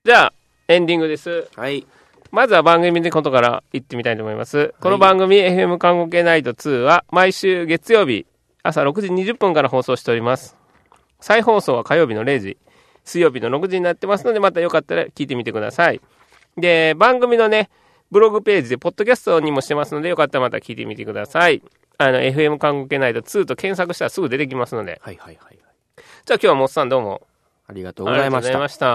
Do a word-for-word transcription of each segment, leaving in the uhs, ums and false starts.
じゃあエンディングです。 はい。 まずは番組のことから行ってみたいと思います。はい、この番組 エフエム 看護系ナイトツーは毎週月曜日朝ろくじにじゅっぷんから放送しております。再放送は火曜日のれいじ、水曜日のろくじになってますので、またよかったら聞いてみてください。で、番組のねブログページでポッドキャストにもしてますので、よかったらまた聞いてみてください。あの エフエム 看護系ナイトツーと検索したらすぐ出てきますので。 はいはいはい、はい。 じゃあ今日はモッさんどうもありがとうございました。ありがとうございました。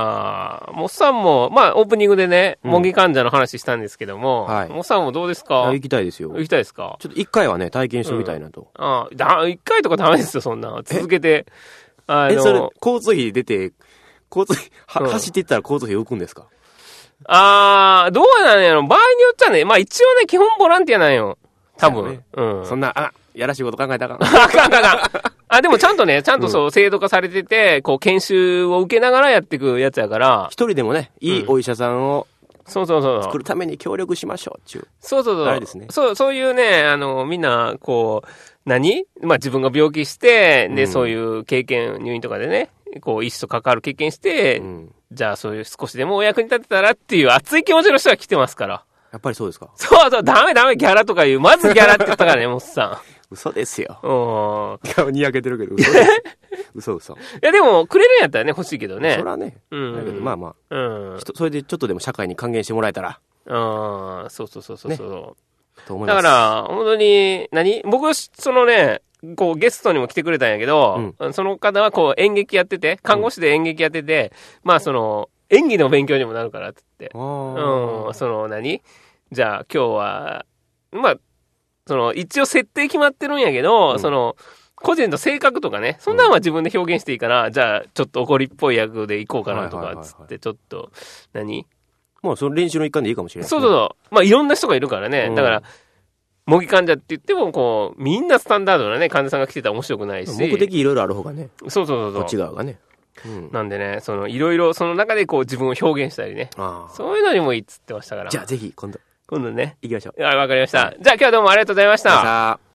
モッさんも、まあ、オープニングでね、模擬患者の話したんですけども、はい、モッさんもどうですか？ 行きたいですよ。 行きたいですか？ ちょっと一回はね、体験してみたいなと。 うん、ああ、だ、一回とかダメですよ、そんな。続けて。あの、 え、それ、交通費出て、交通費、は、うん、走っていったら交通費浮くんですか？ ああ、どうなんやろ。場合によっちゃね、まあ一応ね、基本ボランティアなんよ。多分。ね、うん。 そんな、あ、やらしいこと考えたらあかん。あかんあかんあかん。あ、でもちゃんとね、ちゃんとそう、うん、制度化されてて、こう、研修を受けながらやっていくやつやから。 一人でもね、いいお医者さんを、 そうそうそう。 作るために協力しましょうっていう。 そうそうそう。 あれですね。 そう、そういうね、あの、みんな、こう、何まあ自分が病気して、で、うん、そういう経験、入院とかでね、こう、医師と関わる経験して、うん、じゃあそういう少しでもお役に立てたらっていう熱い気持ちの人が来てますから。 やっぱりそうですか？ そうそう、ダメダメ、ギャラとか言う。まずギャラって言ったからね、モッさん。 嘘ですよ。 うん。 顔にやけてるけど、嘘です。嘘嘘。いや、でも、くれるんやったらね、欲しいけどね。 そらね。うん。だけど、まあまあ。うん。それでちょっとでも社会に還元してもらえたら。 ああ、そうそうそうそう。ね、 と思います。 だから、本当に、何僕、そのね、こう、ゲストにも来てくれたんやけど、うん、その方はこう、演劇やってて、看護師で演劇やってて、うん、まあ、その、演技の勉強にもなるからって言って。うん。その何、じゃあ、今日は、まあ、その、一応設定決まってるんやけど、うん、その、個人の性格とかね、そんなんは自分で表現していいから、うん、じゃあ、ちょっと怒りっぽい役で行こうかなとか、つって、ちょっと、何まあ、その練習の一環でいいかもしれない、ね。 そうそうそう。まあ、いろんな人がいるからね。うん、だから、模擬患者って言っても、こう、みんなスタンダードなね、患者さんが来てたら面白くないし。 目的いろいろある方がね。 そうそうそうそう。 こっち側がね。 うん、なんでね、その、いろいろ、その中でこう、自分を表現したりね。そういうのにもいいっつってましたから。 じゃあ、ぜひ、今度。 今度ね。 行きましょう。あ、わかりました。はい、じゃあ、今日はどうもありがとうございました。